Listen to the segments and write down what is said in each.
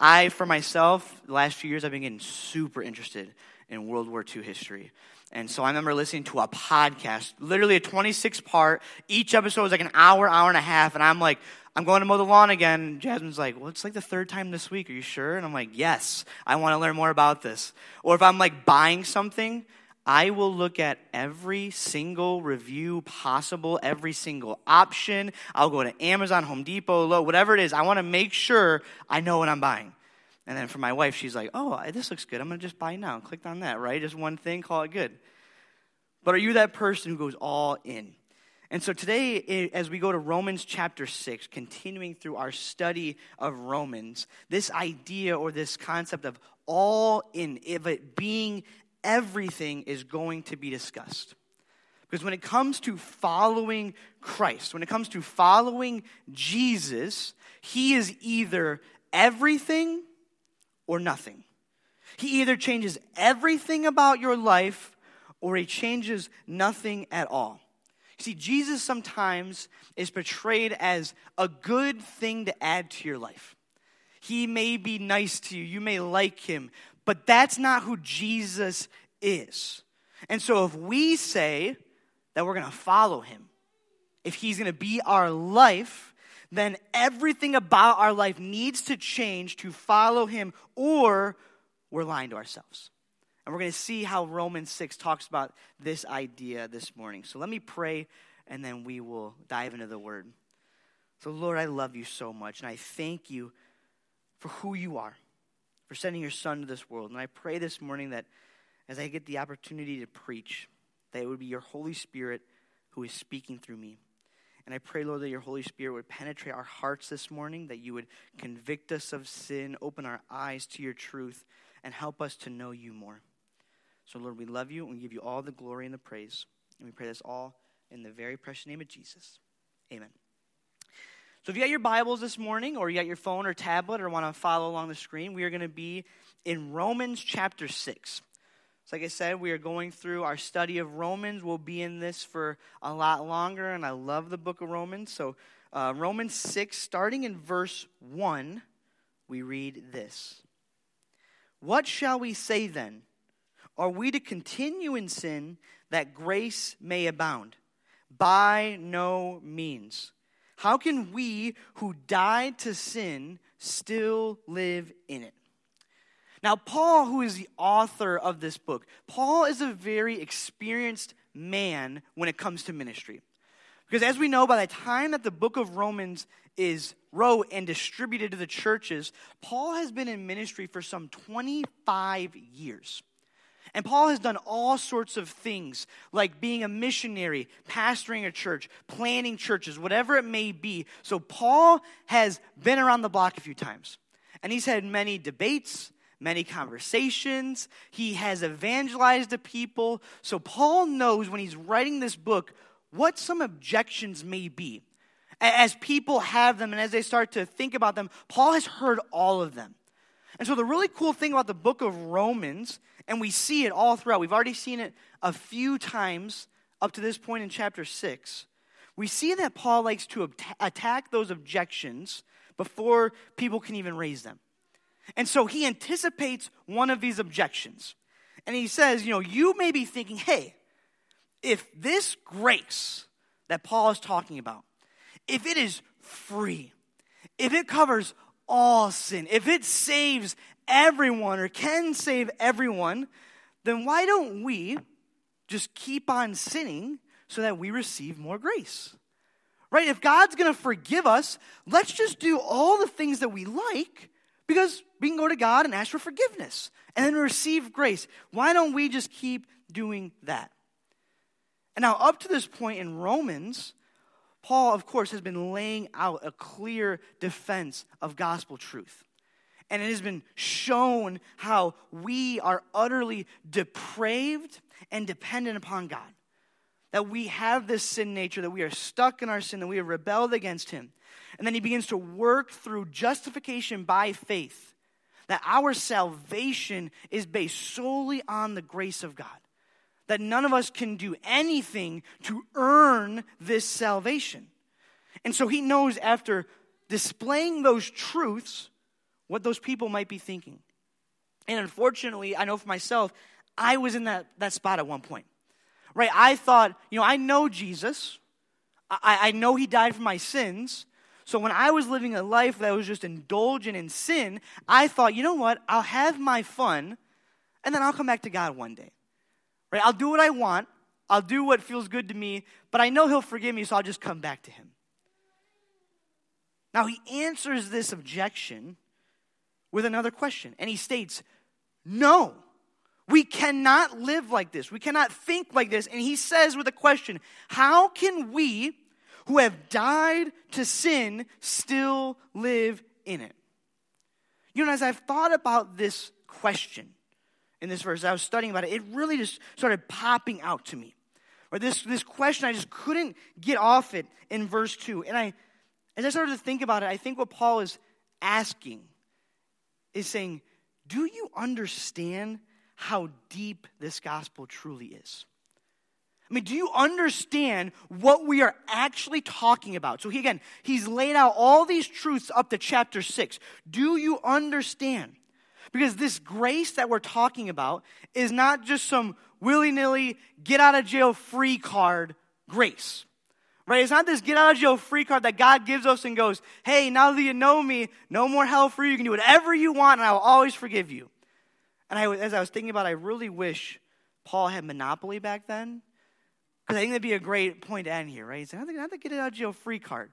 For myself, the last few years, I've been getting super interested in World War II history. And so I remember listening to a podcast, literally a 26-part. Each episode was like an hour, hour and a half. And I'm like, I'm going to mow the lawn again. And Jasmine's like, well, it's like the third time this week. Are you sure? And I'm like, yes, I want to learn more about this. Or if I'm like buying something, I will look at every single review possible, every single option. I'll go to Amazon, Home Depot, Lowe's, whatever it is. I want to make sure I know what I'm buying. And then for my wife, she's like, oh, this looks good. I'm going to just buy now. Click on that, right? Just one thing, call it good. But are you that person who goes all in? And so today, as we go to Romans chapter 6, continuing through our study of Romans, this idea or this concept of all in, of it being everything, is going to be discussed. Because when it comes to following Christ, when it comes to following Jesus, he is either everything or nothing. He either changes everything about your life or he changes nothing at all. See, Jesus sometimes is portrayed as a good thing to add to your life. He may be nice to you. You may like him. But that's not who Jesus is. And so if we say that we're going to follow him, if he's going to be our life, then everything about our life needs to change to follow him, or we're lying to ourselves. And we're going to see how Romans 6 talks about this idea this morning. So let me pray, and then we will dive into the word. So Lord, I love you so much, and I thank you for who you are, for sending your son to this world. And I pray this morning that as I get the opportunity to preach, that it would be your Holy Spirit who is speaking through me. And I pray, Lord, that your Holy Spirit would penetrate our hearts this morning, that you would convict us of sin, open our eyes to your truth, and help us to know you more. So, Lord, we love you, and we give you all the glory and the praise. And we pray this all in the very precious name of Jesus. Amen. So if you got your Bibles this morning, or you got your phone or tablet, or want to follow along the screen, we are going to be in Romans chapter 6. So like I said, we are going through our study of Romans. We'll be in this for a lot longer, and I love the book of Romans. So Romans 6, starting in verse 1, we read this. What shall we say then? Are we to continue in sin that grace may abound? By no means. How can we who died to sin still live in it? Now, Paul, who is the author of this book, Paul is a very experienced man when it comes to ministry. Because as we know, by the time that the book of Romans is wrote and distributed to the churches, Paul has been in ministry for some 25 years. And Paul has done all sorts of things, like being a missionary, pastoring a church, planting churches, whatever it may be. So Paul has been around the block a few times. And he's had many debates, many conversations. He has evangelized the people. So Paul knows when he's writing this book what some objections may be. As people have them and as they start to think about them, Paul has heard all of them. And so the really cool thing about the book of Romans, and we see it all throughout, we've already seen it a few times up to this point in chapter 6, we see that Paul likes to attack those objections before people can even raise them. And so he anticipates one of these objections. And he says, you may be thinking, hey, if this grace that Paul is talking about, if it is free, if it covers all sin, if it saves everyone or can save everyone, then why don't we just keep on sinning so that we receive more grace? Right? If God's going to forgive us, let's just do all the things that we like, because we can go to God and ask for forgiveness and then receive grace. Why don't we just keep doing that? And now up to this point in Romans, Paul, of course, has been laying out a clear defense of gospel truth. And it has been shown how we are utterly depraved and dependent upon God. That we have this sin nature, that we are stuck in our sin, that we have rebelled against him. And then he begins to work through justification by faith. That our salvation is based solely on the grace of God. That none of us can do anything to earn this salvation. And so he knows after displaying those truths, what those people might be thinking. And unfortunately, I know for myself, I was in that spot at one point. Right? I thought, I know Jesus. I know he died for my sins. So when I was living a life that was just indulgent in sin, I thought, you know what? I'll have my fun, and then I'll come back to God one day. Right? I'll do what I want. I'll do what feels good to me, but I know he'll forgive me, so I'll just come back to him. Now, he answers this objection with another question, and he states, no, we cannot live like this. We cannot think like this. And he says with a question, how can we who have died to sin still live in it? As I've thought about this question in this verse, I was studying about it, it really just started popping out to me. Or this question, I just couldn't get off it in verse 2. And as I started to think about it, I think what Paul is asking is saying, do you understand how deep this gospel truly is? I mean, do you understand what we are actually talking about? So he's laid out all these truths up to chapter 6. Do you understand? Because this grace that we're talking about is not just some willy-nilly get out of jail free card grace. Right? It's not this get out of jail free card that God gives us and goes, hey, now that you know me, no more hell for you. You can do whatever you want and I will always forgive you. And as I was thinking about it, I really wish Paul had Monopoly back then. Because I think that'd be a great point to end here, right? It's not the get out of jail free card.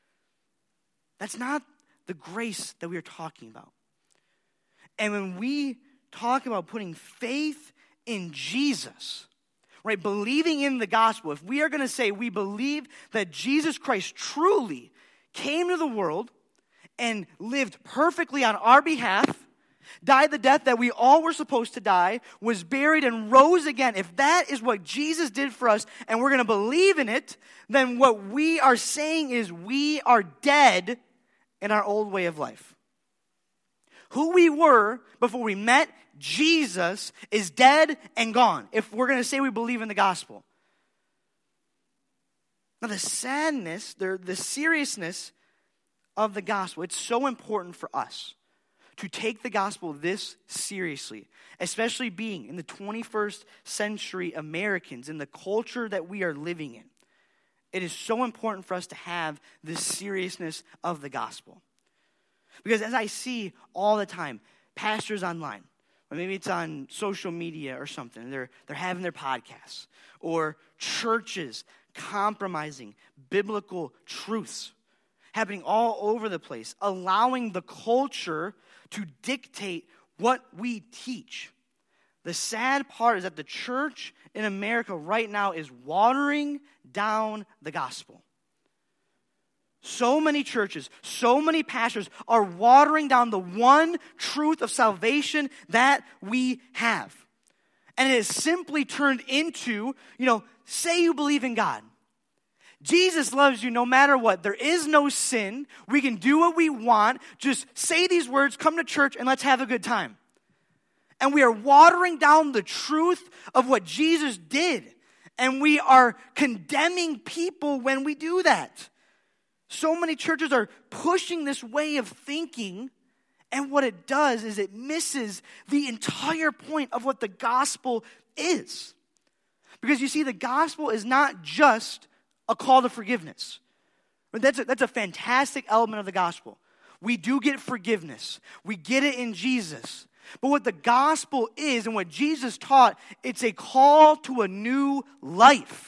That's not the grace that we are talking about. And when we talk about putting faith in Jesus, right, believing in the gospel, if we are going to say we believe that Jesus Christ truly came to the world and lived perfectly on our behalf, died the death that we all were supposed to die, was buried and rose again. If that is what Jesus did for us and we're going to believe in it, then what we are saying is we are dead in our old way of life. Who we were before we met Jesus is dead and gone, if we're going to say we believe in the gospel. Now the sadness, the seriousness of the gospel, it's so important for us to take the gospel this seriously, especially being in the 21st century Americans, in the culture that we are living in. It is so important for us to have this seriousness of the gospel. Because as I see all the time, pastors online, or maybe it's on social media or something, they're having their podcasts, or churches compromising biblical truths happening all over the place, allowing the culture to dictate what we teach. The sad part is that the church in America right now is watering down the gospel. So many churches, so many pastors are watering down the one truth of salvation that we have. And it has simply turned into, say you believe in God. Jesus loves you no matter what. There is no sin. We can do what we want. Just say these words, come to church, and let's have a good time. And we are watering down the truth of what Jesus did. And we are condemning people when we do that. So many churches are pushing this way of thinking, and what it does is it misses the entire point of what the gospel is. Because you see, the gospel is not just a call to forgiveness. That's a fantastic element of the gospel. We do get forgiveness. We get it in Jesus. But what the gospel is and what Jesus taught, it's a call to a new life.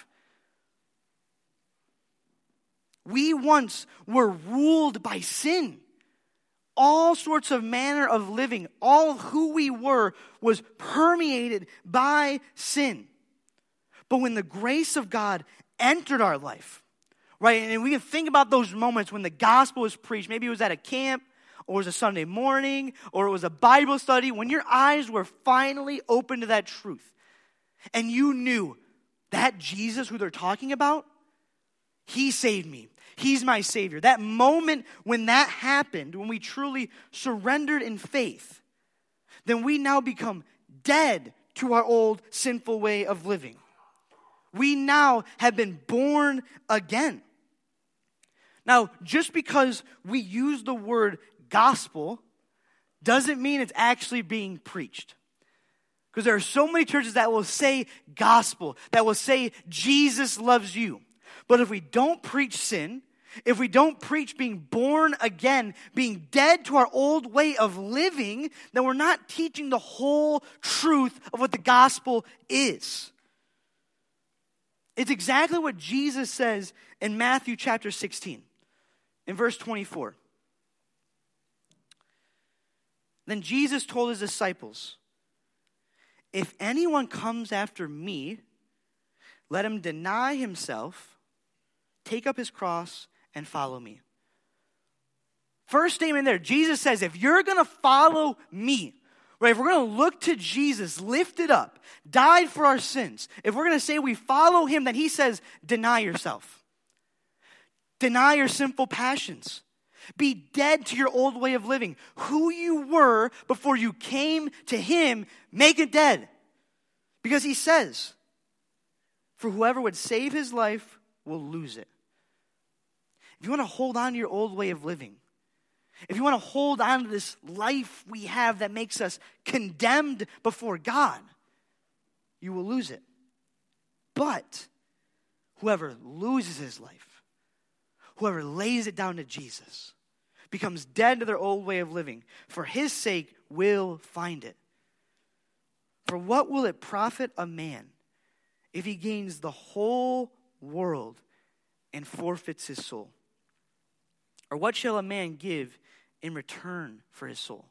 We once were ruled by sin. All sorts of manner of living, all of who we were was permeated by sin. But when the grace of God entered our life, right, and we can think about those moments when the gospel was preached, maybe it was at a camp, or it was a Sunday morning, or it was a Bible study, when your eyes were finally open to that truth, and you knew that Jesus who they're talking about, he saved me. He's my Savior. That moment when that happened, when we truly surrendered in faith, then we now become dead to our old sinful way of living. We now have been born again. Now, just because we use the word gospel doesn't mean it's actually being preached. Because there are so many churches that will say gospel, that will say Jesus loves you. But if we don't preach sin, if we don't preach being born again, being dead to our old way of living, then we're not teaching the whole truth of what the gospel is. It's exactly what Jesus says in Matthew chapter 16, in verse 24. Then Jesus told his disciples, if anyone comes after me, let him deny himself, take up his cross, and follow me. First statement there, Jesus says, if you're going to follow me, right, if we're going to look to Jesus, lifted up, died for our sins, if we're going to say we follow him, then he says, deny yourself. Deny your sinful passions. Be dead to your old way of living. Who you were before you came to him, make it dead. Because he says, for whoever would save his life will lose it. If you want to hold on to your old way of living, if you want to hold on to this life we have that makes us condemned before God, you will lose it. But whoever loses his life, whoever lays it down to Jesus, becomes dead to their old way of living, for his sake will find it. For what will it profit a man if he gains the whole world and forfeits his soul? Or what shall a man give in return for his soul?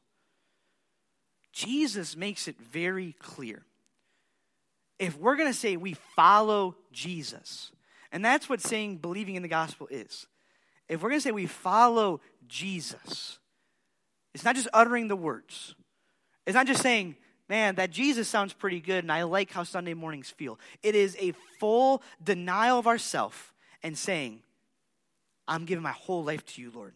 Jesus makes it very clear. If we're going to say we follow Jesus, and that's what saying believing in the gospel is. If we're going to say we follow Jesus, it's not just uttering the words. It's not just saying, man, that Jesus sounds pretty good and I like how Sunday mornings feel. It is a full denial of ourself and saying, I'm giving my whole life to you, Lord.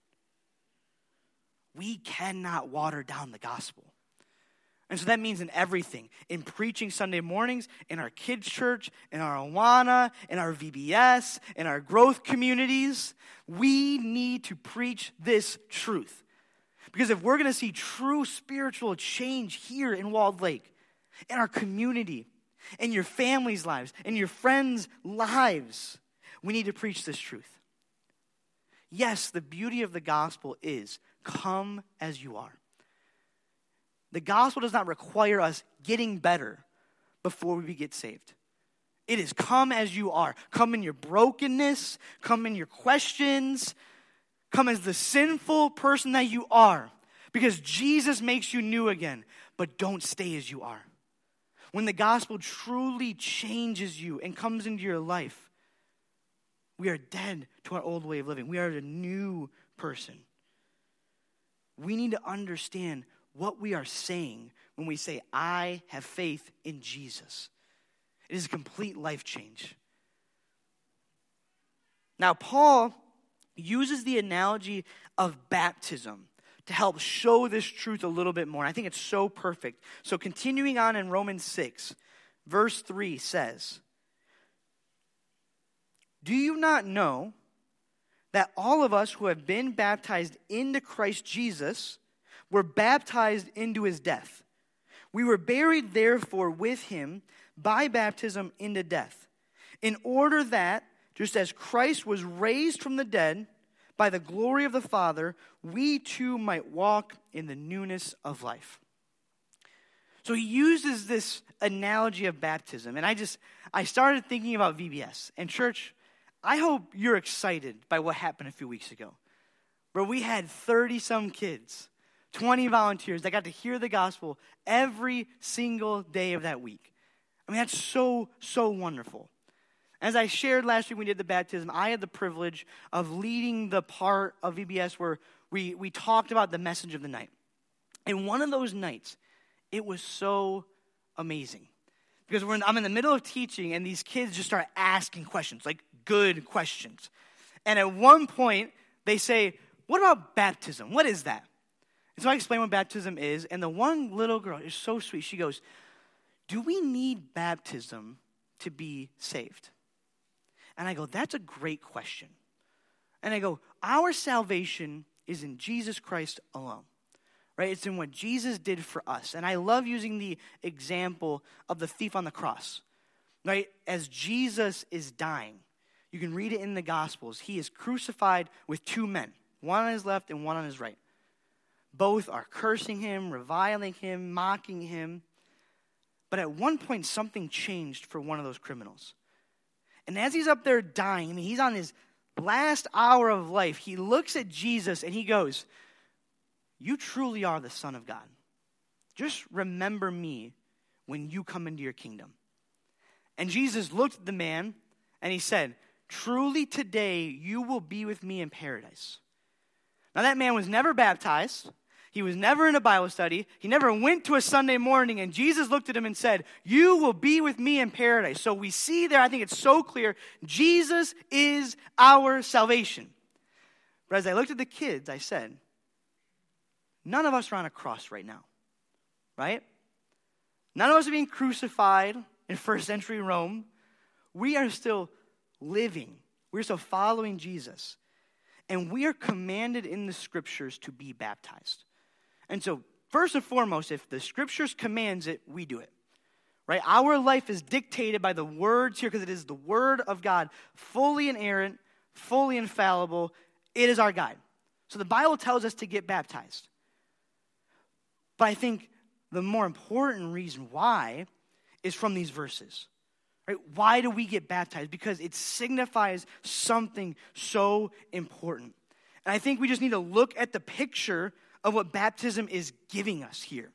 We cannot water down the gospel. And so that means in everything, in preaching Sunday mornings, in our kids' church, in our Awana, in our VBS, in our growth communities, we need to preach this truth. Because if we're going to see true spiritual change here in Walled Lake, in our community, in your family's lives, in your friends' lives, we need to preach this truth. Yes, the beauty of the gospel is come as you are. The gospel does not require us getting better before we get saved. It is come as you are. Come in your brokenness. Come in your questions. Come as the sinful person that you are. Because Jesus makes you new again. But don't stay as you are. When the gospel truly changes you and comes into your life, we are dead to our old way of living. We are a new person. We need to understand what we are saying when we say, I have faith in Jesus. It is a complete life change. Now, Paul uses the analogy of baptism to help show this truth a little bit more. I think it's so perfect. So continuing on in Romans 6, verse 3 says, do you not know that all of us who have been baptized into Christ Jesus were baptized into his death? We were buried therefore with him by baptism into death, in order that, just as Christ was raised from the dead by the glory of the Father, we too might walk in the newness of life. So he uses this analogy of baptism, and I started thinking about VBS. And church, I hope you're excited by what happened a few weeks ago, where we had 30-some kids, 20 volunteers that got to hear the gospel every single day of that week. I mean, that's so, so wonderful. As I shared last week when we did the baptism, I had the privilege of leading the part of VBS where we talked about the message of the night. And one of those nights, it was so amazing. Because I'm in the middle of teaching, and these kids just start asking questions, like good questions. And at one point, they say, what about baptism? What is that? And so I explain what baptism is, and the one little girl is so sweet. She goes, do we need baptism to be saved? And I go, that's a great question. And I go, our salvation is in Jesus Christ alone. right? It's in what Jesus did for us. And I love using the example of the thief on the cross, right? As Jesus is dying, you can read it in the Gospels. He is crucified with two men, one on his left and one on his right. Both are cursing him, reviling him, mocking him. But at one point, something changed for one of those criminals. And as he's up there dying, I mean, he's on his last hour of life, he looks at Jesus and he goes, "You truly are the Son of God. Just remember me when you come into your kingdom." And Jesus looked at the man and he said, "Truly today you will be with me in paradise." Now that man was never baptized. He was never in a Bible study. He never went to a Sunday morning, and Jesus looked at him and said, "You will be with me in paradise." So we see there, I think it's so clear, Jesus is our salvation. But as I looked at the kids, I said, none of us are on a cross right now, right? None of us are being crucified in first century Rome. We are still living. We're still following Jesus. And we are commanded in the scriptures to be baptized. And so, first and foremost, if the scriptures commands it, we do it. Right? Our life is dictated by the words here because it is the word of God, fully inerrant, fully infallible. It is our guide. So the Bible tells us to get baptized. But I think the more important reason why is from these verses. Right? Why do we get baptized? Because it signifies something so important. And I think we just need to look at the picture of what baptism is giving us here.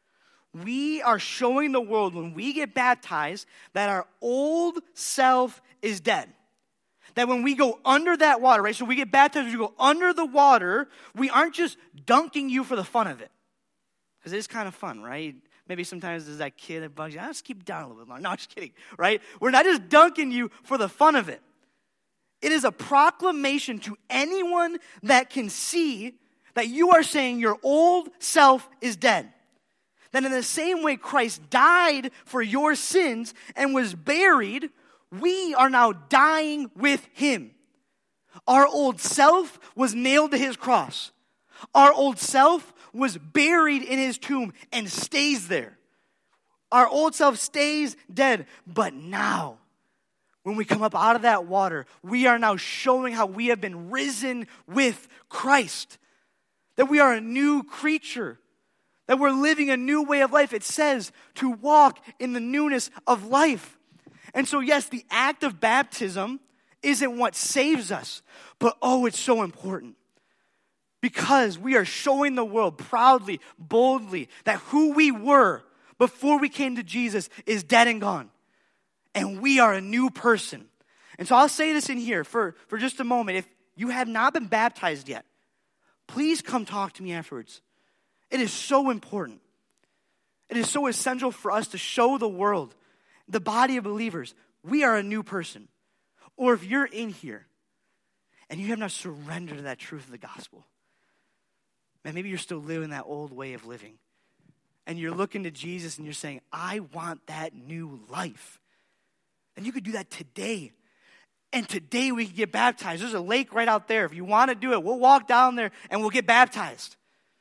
We are showing the world when we get baptized that our old self is dead. That when we go under that water, right? So we get baptized, we go under the water, we aren't just dunking you for the fun of it. Because it is kind of fun, right? Maybe sometimes there's that kid that bugs you. I'll just keep down a little bit longer. No, I'm just kidding, right? We're not just dunking you for the fun of it. It is a proclamation to anyone that can see that you are saying your old self is dead. That in the same way Christ died for your sins and was buried, we are now dying with him. Our old self was nailed to his cross. Our old self was buried in his tomb and stays there. Our old self stays dead. But now, when we come up out of that water, we are now showing how we have been risen with Christ. That we are a new creature. That we're living a new way of life. It says to walk in the newness of life. And so yes, the act of baptism isn't what saves us. But oh, it's so important. Because we are showing the world proudly, boldly, that who we were before we came to Jesus is dead and gone. And we are a new person. And so I'll say this in here for just a moment. If you have not been baptized yet, please come talk to me afterwards. It is so important. It is so essential for us to show the world, the body of believers, we are a new person. Or if you're in here and you have not surrendered to that truth of the gospel, man, maybe you're still living that old way of living. And you're looking to Jesus and you're saying, I want that new life. And you could do that today. And today we can get baptized. There's a lake right out there. If you want to do it, we'll walk down there and we'll get baptized.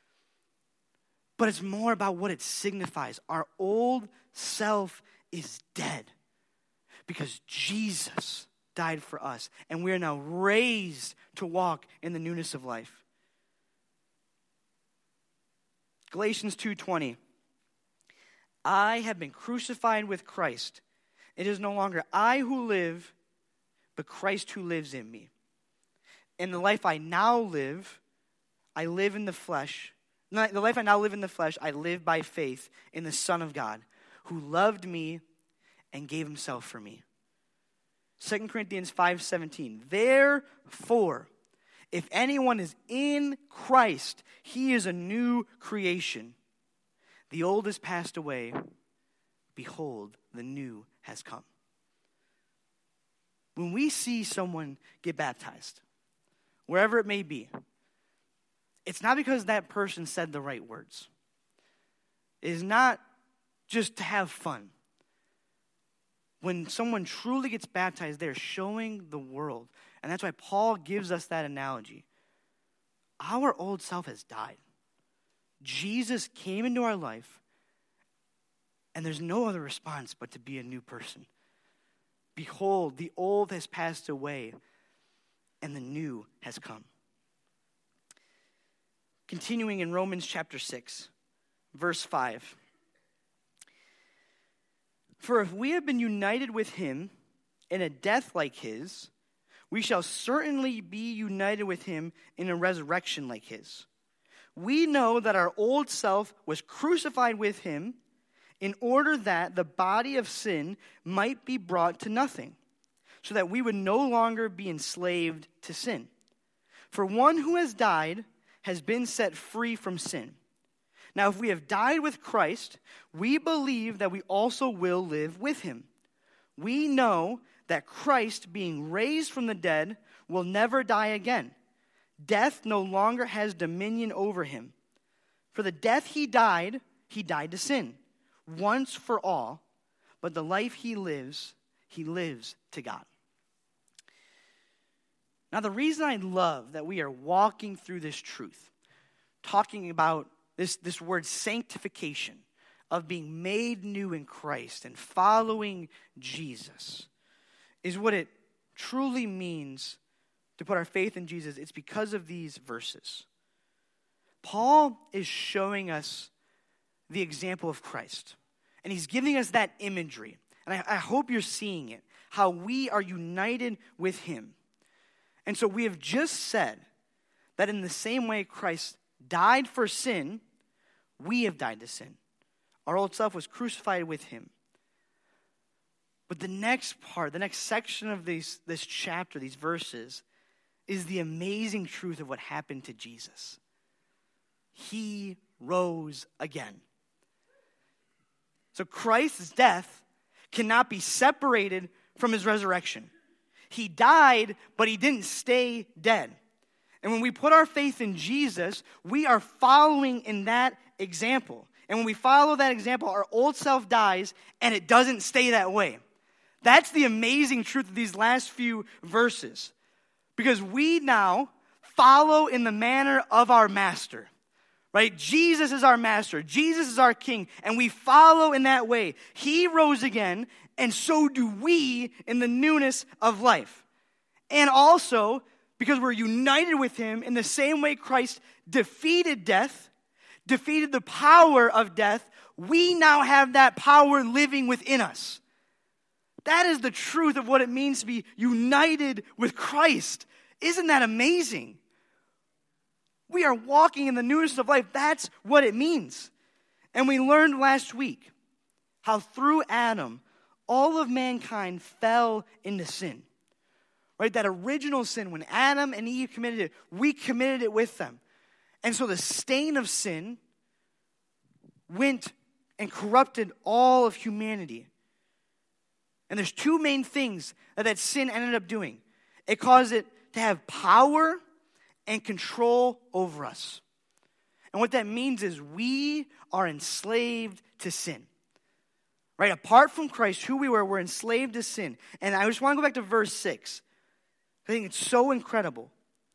But it's more about what it signifies. Our old self is dead because Jesus died for us. And we are now raised to walk in the newness of life. Galatians 2:20. I have been crucified with Christ. It is no longer I who live, but Christ who lives in me. In the life I now live, I live in the flesh. The life I now live in the flesh, I live by faith in the Son of God, who loved me and gave himself for me. 2 Corinthians 5:17. Therefore, if anyone is in Christ, he is a new creation. The old has passed away. Behold, the new has come. When we see someone get baptized, wherever it may be, it's not because that person said the right words. It is not just to have fun. When someone truly gets baptized, they're showing the world. And that's why Paul gives us that analogy. Our old self has died. Jesus came into our life, and there's no other response but to be a new person. Behold, the old has passed away, and the new has come. Continuing in Romans chapter 6, verse 5. For if we have been united with him in a death like his, we shall certainly be united with him in a resurrection like his. We know that our old self was crucified with him in order that the body of sin might be brought to nothing, so that we would no longer be enslaved to sin. For one who has died has been set free from sin. Now, if we have died with Christ, we believe that we also will live with him. We know that Christ, being raised from the dead, will never die again. Death no longer has dominion over him. For the death he died to sin, once for all, but the life he lives to God. Now, the reason I love that we are walking through this truth, talking about this word sanctification, of being made new in Christ and following Jesus, is what it truly means to put our faith in Jesus. It's because of these verses. Paul is showing us the example of Christ, and he's giving us that imagery. And I hope you're seeing it, how we are united with him. And so we have just said that in the same way Christ died for sin, we have died to sin. Our old self was crucified with him. But the next part, the next section of this chapter, these verses, is the amazing truth of what happened to Jesus. He rose again. So Christ's death cannot be separated from his resurrection. He died, but he didn't stay dead. And when we put our faith in Jesus, we are following in that example. And when we follow that example, our old self dies, and it doesn't stay that way. That's the amazing truth of these last few verses. Because we now follow in the manner of our master. Right? Jesus is our master. Jesus is our king. And we follow in that way. He rose again, and so do we in the newness of life. And also, because we're united with him in the same way Christ defeated death, defeated the power of death, we now have that power living within us. That is the truth of what it means to be united with Christ. Isn't that amazing? We are walking in the newness of life. That's what it means. And we learned last week how through Adam, all of mankind fell into sin. Right? That original sin, when Adam and Eve committed it, we committed it with them. And so the stain of sin went and corrupted all of humanity. And there's two main things that sin ended up doing. It caused it to have power and control over us. And what that means is we are enslaved to sin. Right? Apart from Christ, who we were, we're enslaved to sin. And I just want to go back to verse 6. I think it's so incredible.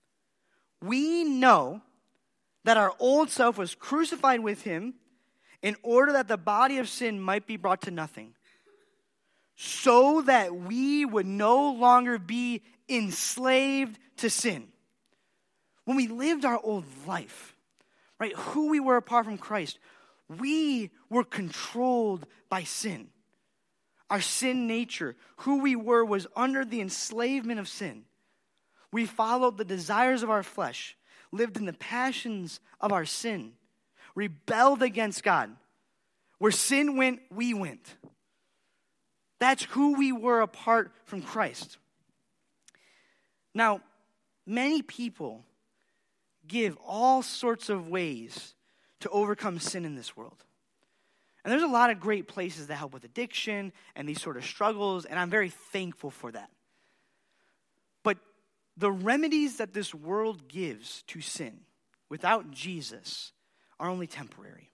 We know that our old self was crucified with him in order that the body of sin might be brought to nothing, so that we would no longer be enslaved to sin. When we lived our old life, right, who we were apart from Christ, we were controlled by sin. Our sin nature, who we were, was under the enslavement of sin. We followed the desires of our flesh, lived in the passions of our sin, rebelled against God. Where sin went, we went. That's who we were apart from Christ. Now, many people give all sorts of ways to overcome sin in this world. And there's a lot of great places that help with addiction and these sort of struggles, and I'm very thankful for that. But the remedies that this world gives to sin without Jesus are only temporary.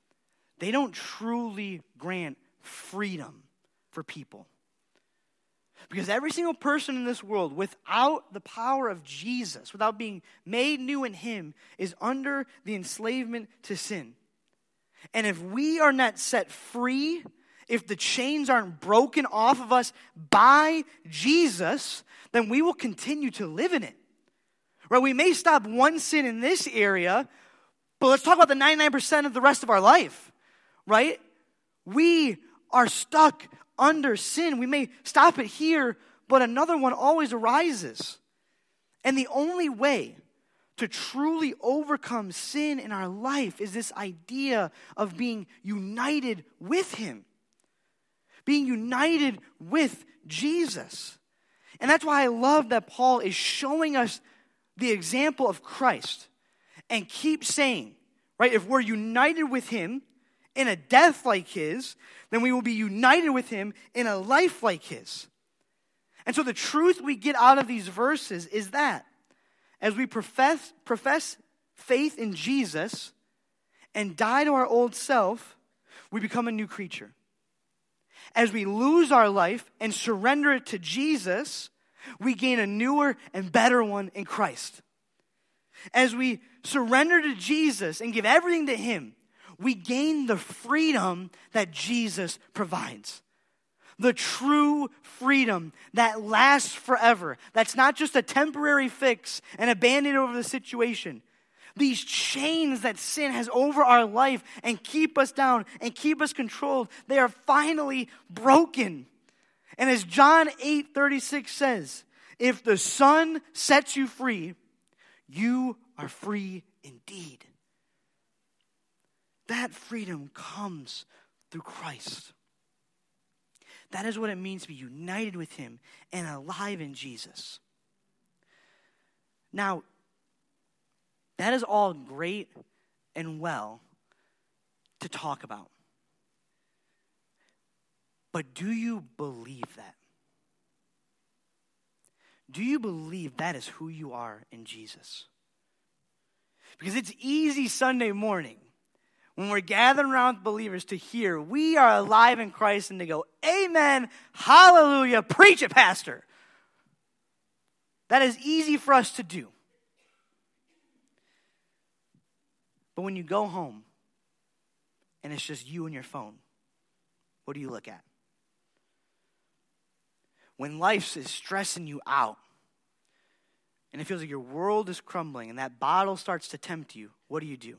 They don't truly grant freedom for people. Because every single person in this world, without the power of Jesus, without being made new in him, is under the enslavement to sin. And if we are not set free, if the chains aren't broken off of us by Jesus, then we will continue to live in it. Right? We may stop one sin in this area, but let's talk about the 99% of the rest of our life. Right? We are stuck under sin. We may stop it here, but another one always arises. And the only way to truly overcome sin in our life is this idea of being united with him. Being united with Jesus. And that's why I love that Paul is showing us the example of Christ and keeps saying, right, if we're united with him in a death like his, then we will be united with him in a life like his. And so the truth we get out of these verses is that as we profess faith in Jesus and die to our old self, we become a new creature. As we lose our life and surrender it to Jesus, we gain a newer and better one in Christ. As we surrender to Jesus and give everything to him, we gain the freedom that Jesus provides. The true freedom that lasts forever. That's not just a temporary fix and a band-aid over the situation. These chains that sin has over our life and keep us down and keep us controlled, they are finally broken. And as John 8:36 says, if the Son sets you free, you are free indeed. That freedom comes through Christ. That is what it means to be united with him and alive in Jesus. Now, that is all great and well to talk about. But do you believe that? Do you believe that is who you are in Jesus? Because it's easy Sunday morning when we're gathering around with believers to hear we are alive in Christ and to go, amen, hallelujah, preach it, pastor. That is easy for us to do. But when you go home and it's just you and your phone, what do you look at? When life is stressing you out and it feels like your world is crumbling and that bottle starts to tempt you, what do?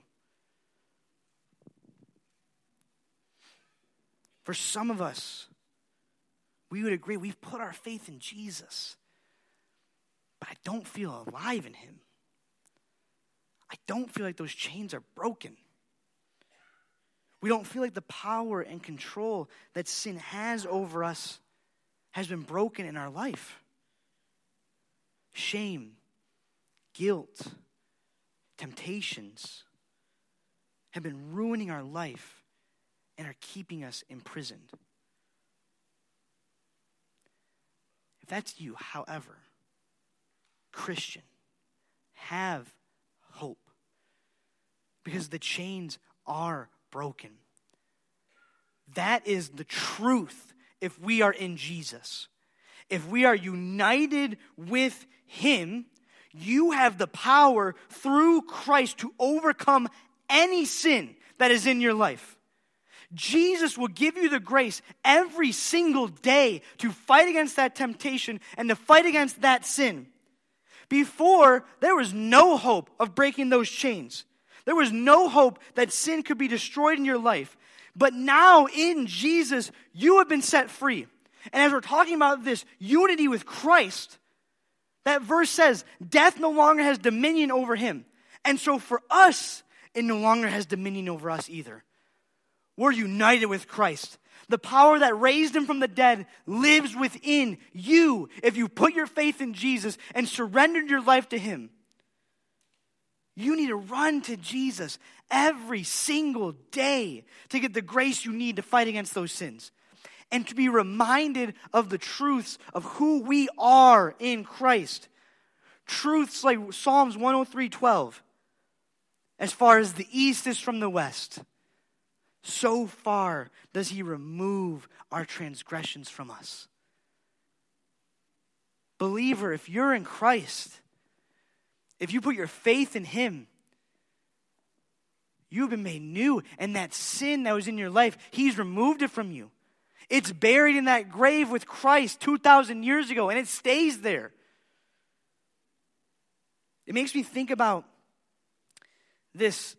For some of us, we would agree we've put our faith in Jesus, but I don't feel alive in him. I don't feel like those chains are broken. We don't feel like the power and control that sin has over us has been broken in our life. Shame, guilt, temptations have been ruining our life and are keeping us imprisoned. If that's you, however, Christian, have hope. Because the chains are broken. That is the truth if we are in Jesus. If we are united with him, you have the power through Christ to overcome any sin that is in your life. Jesus will give you the grace every single day to fight against that temptation and to fight against that sin. Before, there was no hope of breaking those chains. There was no hope that sin could be destroyed in your life. But now in Jesus, you have been set free. And as we're talking about this unity with Christ, that verse says, death no longer has dominion over him. And so for us, it no longer has dominion over us either. We're united with Christ. The power that raised him from the dead lives within you if you put your faith in Jesus and surrendered your life to him. You need to run to Jesus every single day to get the grace you need to fight against those sins. And to be reminded of the truths of who we are in Christ. Truths like Psalms 103:12. As far as the east is from the west, so far does he remove our transgressions from us. Believer, if you're in Christ, if you put your faith in him, you've been made new. And that sin that was in your life, he's removed it from you. It's buried in that grave with Christ 2,000 years ago, and it stays there. It makes me think about this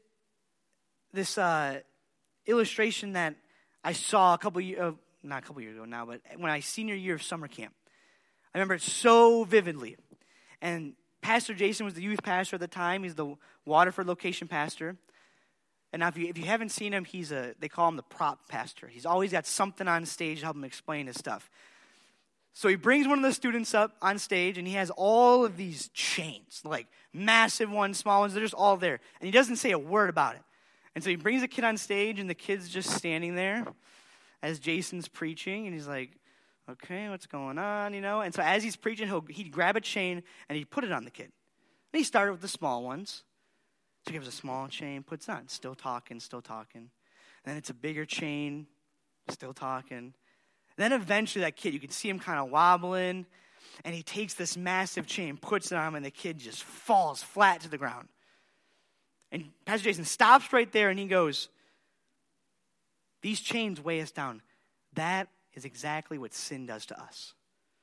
illustration that I saw not a couple years ago now, but when I senior year of summer camp. I remember it so vividly. And Pastor Jason was the youth pastor at the time. He's the Waterford location pastor. And now if you haven't seen him, they call him the prop pastor. He's always got something on stage to help him explain his stuff. So he brings one of the students up on stage, and he has all of these chains, like massive ones, small ones. They're just all there. And he doesn't say a word about it. And so he brings the kid on stage, and the kid's just standing there as Jason's preaching. And he's like, okay, what's going on, And so as he's preaching, he'd grab a chain, and he'd put it on the kid. And he started with the small ones. So he gives a small chain, puts on, still talking. Then it's a bigger chain, still talking. Then eventually that kid, you can see him kind of wobbling, and he takes this massive chain, puts it on him, and the kid just falls flat to the ground. And Pastor Jason stops right there, and he goes, these chains weigh us down. That is exactly what sin does to us.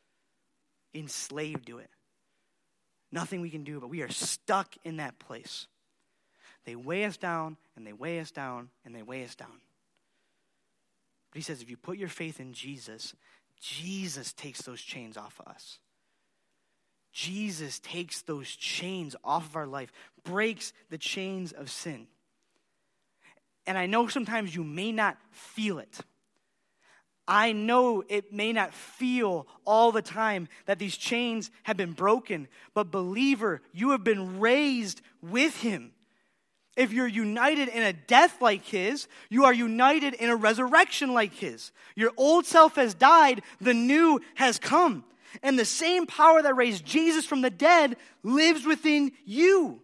Enslaved to it. Nothing we can do, but we are stuck in that place. They weigh us down, and they weigh us down, and they weigh us down. But he says, if you put your faith in Jesus, Jesus takes those chains off of us. Jesus takes those chains off of our life, breaks the chains of sin. And I know sometimes you may not feel it. I know it may not feel all the time that these chains have been broken, but believer, you have been raised with him. If you're united in a death like his, you are united in a resurrection like his. Your old self has died, the new has come. And the same power that raised Jesus from the dead lives within you.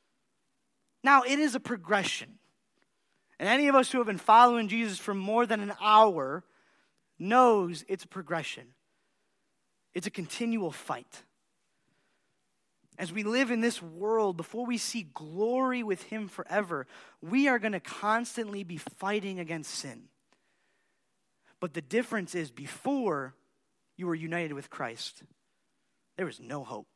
Now, it is a progression. And any of us who have been following Jesus for more than an hour knows it's a progression. It's a continual fight. As we live in this world, before we see glory with him forever, we are going to constantly be fighting against sin. But the difference is, before you were united with Christ, there was no hope.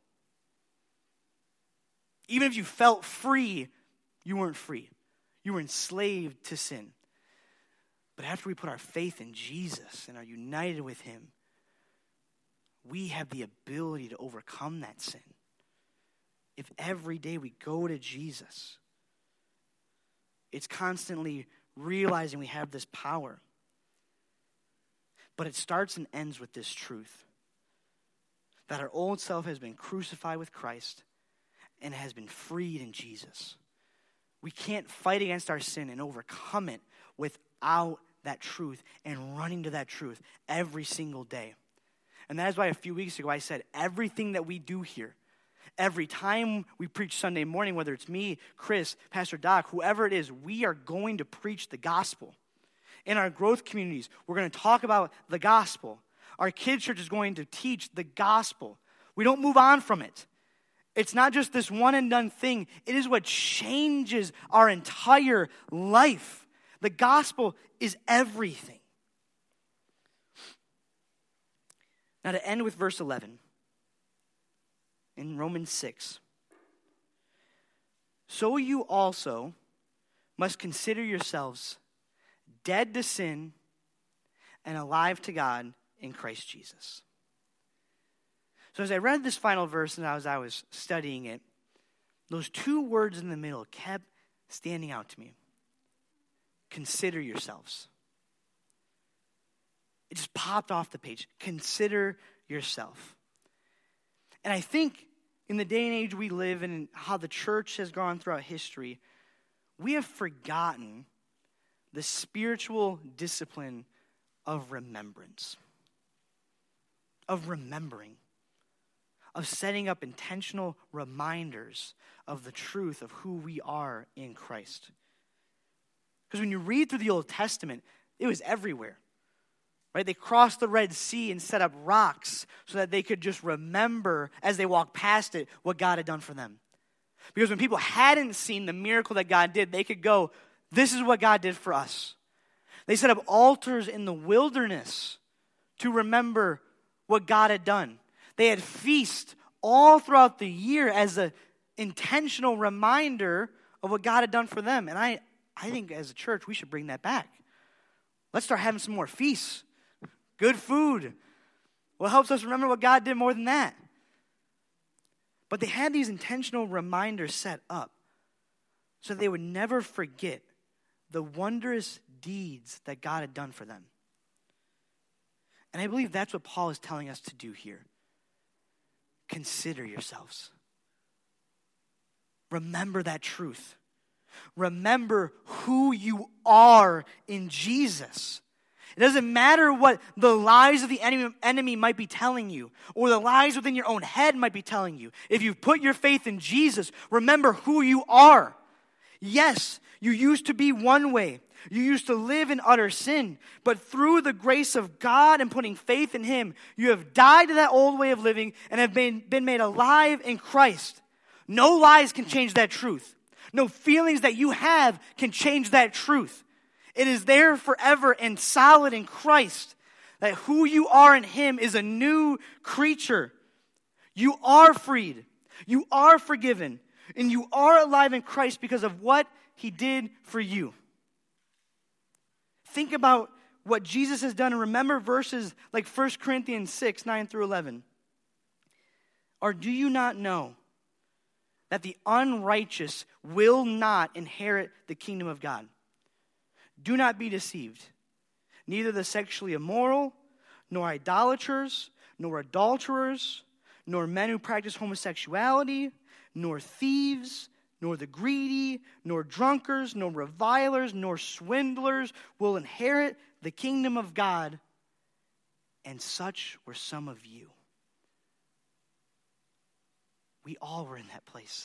Even if you felt free, you weren't free. You were enslaved to sin. But after we put our faith in Jesus and are united with him, we have the ability to overcome that sin. If every day we go to Jesus, it's constantly realizing we have this power. But it starts and ends with this truth, that our old self has been crucified with Christ and has been freed in Jesus. We can't fight against our sin and overcome it without that truth and running to that truth every single day. And that is why a few weeks ago I said everything that we do here, every time we preach Sunday morning, whether it's me, Chris, Pastor Doc, whoever it is, we are going to preach the gospel. In our growth communities, we're going to talk about the gospel. Our kids' church is going to teach the gospel. We don't move on from it. It's not just this one and done thing. It is what changes our entire life. The gospel is everything. Now, to end with verse 11 in Romans 6. So you also must consider yourselves dead to sin and alive to God in Christ Jesus. So as I read this final verse and as I was studying it, those two words in the middle kept standing out to me. Consider yourselves. It just popped off the page. Consider yourself. And I think in the day and age we live in and how the church has gone throughout history, we have forgotten the spiritual discipline of remembrance, of remembering, of setting up intentional reminders of the truth of who we are in Christ. Because when you read through the Old Testament, it was everywhere. Right? They crossed the Red Sea and set up rocks so that they could just remember as they walked past it what God had done for them. Because when people hadn't seen the miracle that God did, they could go, this is what God did for us. They set up altars in the wilderness to remember what God had done. They had feasts all throughout the year as an intentional reminder of what God had done for them. And I think as a church, we should bring that back. Let's start having some more feasts. Good food. What helps us remember what God did more than that? But they had these intentional reminders set up so they would never forget the wondrous deeds that God had done for them. And I believe that's what Paul is telling us to do here. Consider yourselves. Remember that truth. Remember who you are in Jesus. It doesn't matter what the lies of the enemy might be telling you, or the lies within your own head might be telling you. If you've put your faith in Jesus, remember who you are. Yes, you used to be one way. You used to live in utter sin. But through the grace of God and putting faith in Him, you have died to that old way of living and have been made alive in Christ. No lies can change that truth. No feelings that you have can change that truth. It is there forever and solid in Christ. That who you are in Him is a new creature. You are freed. You are forgiven. And you are alive in Christ because of what He did for you. Think about what Jesus has done and remember verses like 1 Corinthians 6, 9 through 11. Or do you not know that the unrighteous will not inherit the kingdom of God? Do not be deceived. Neither the sexually immoral, nor idolaters, nor adulterers, nor men who practice homosexuality, nor thieves, nor the greedy, nor drunkards, nor revilers, nor swindlers will inherit the kingdom of God. And such were some of you. We all were in that place.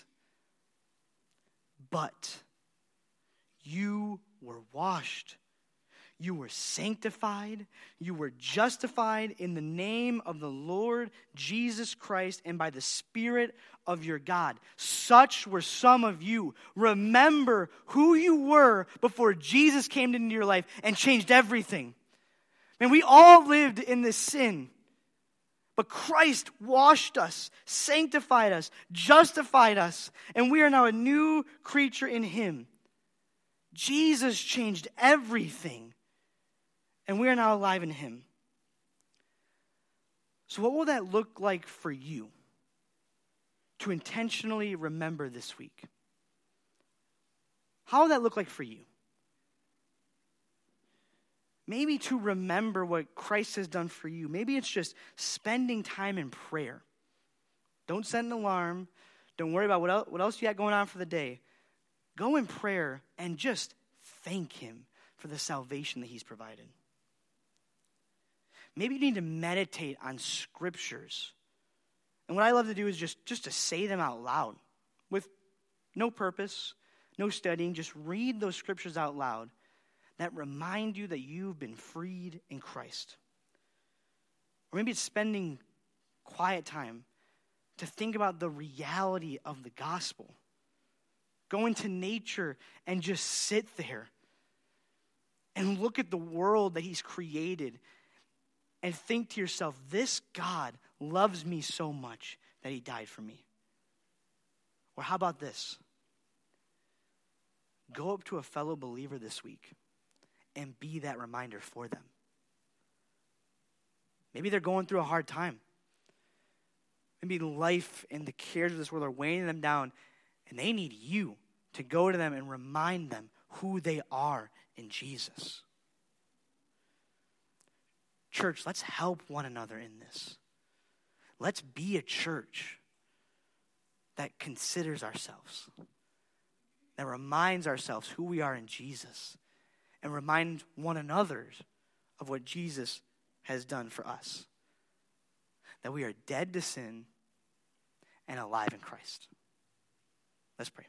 But you were washed. You were sanctified. You were justified in the name of the Lord Jesus Christ and by the Spirit of your God. Such were some of you. Remember who you were before Jesus came into your life and changed everything. Man, we all lived in this sin. But Christ washed us, sanctified us, justified us, and we are now a new creature in Him. Jesus changed everything, and we are now alive in Him. So what will that look like for you to intentionally remember this week? How will that look like for you? Maybe to remember what Christ has done for you. Maybe it's just spending time in prayer. Don't set an alarm. Don't worry about what else you got going on for the day. Go in prayer and just thank Him for the salvation that He's provided. Maybe you need to meditate on scriptures. And what I love to do is just to say them out loud with no purpose, no studying. Just read those scriptures out loud that remind you that you've been freed in Christ. Or maybe it's spending quiet time to think about the reality of the gospel. Go into nature and just sit there and look at the world that He's created and think to yourself, this God loves me so much that He died for me. Or how about this? Go up to a fellow believer this week and be that reminder for them. Maybe they're going through a hard time. Maybe life and the cares of this world are weighing them down, and they need you to go to them and remind them who they are in Jesus. Church, let's help one another in this. Let's be a church that considers ourselves, that reminds ourselves who we are in Jesus, and remind one another of what Jesus has done for us. That we are dead to sin and alive in Christ. Let's pray.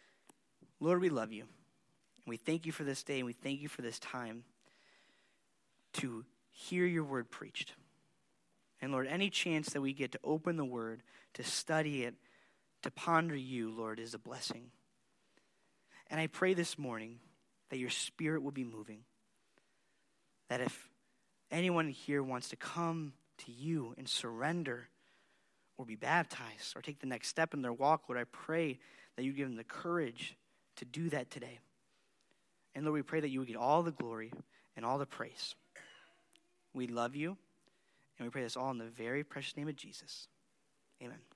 Lord, we love you. And we thank you for this day, and we thank you for this time. to hear your word preached. And Lord, any chance that we get to open the word, to study it, to ponder you, Lord, is a blessing. And I pray this morning that your Spirit will be moving. That if anyone here wants to come to you and surrender or be baptized or take the next step in their walk, Lord, I pray that you give them the courage to do that today. And Lord, we pray that you would get all the glory and all the praise. We love you, and we pray this all in the very precious name of Jesus. Amen.